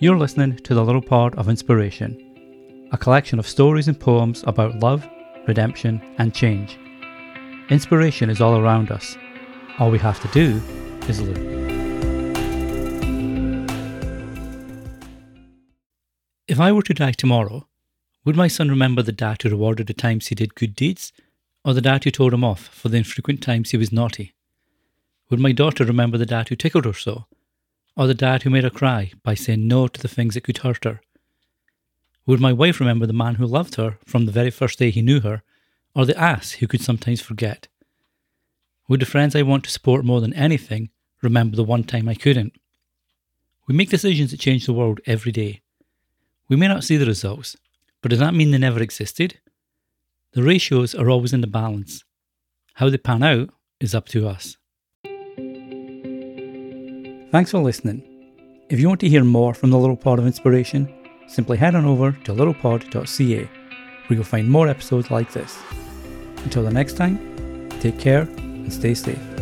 You're listening to The Little Pod of Inspiration, a collection of stories and poems about love, redemption, and change. Inspiration is all around us. All we have to do is look. If I were to die tomorrow, would my son remember the dad who rewarded the times he did good deeds, or the dad who told him off for the infrequent times he was naughty? Would my daughter remember the dad who tickled her so, or the dad who made her cry by saying no to the things that could hurt her? Would my wife remember the man who loved her from the very first day he knew her, or the ass who could sometimes forget? Would the friends I want to support more than anything remember the one time I couldn't? We make decisions that change the world every day. We may not see the results, but does that mean they never existed? The ratios are always in the balance. How they pan out is up to us. Thanks for listening. If you want to hear more from the Little Pod of Inspiration, simply head on over to littlepod.ca, where you'll find more episodes like this. Until the next time, take care and stay safe.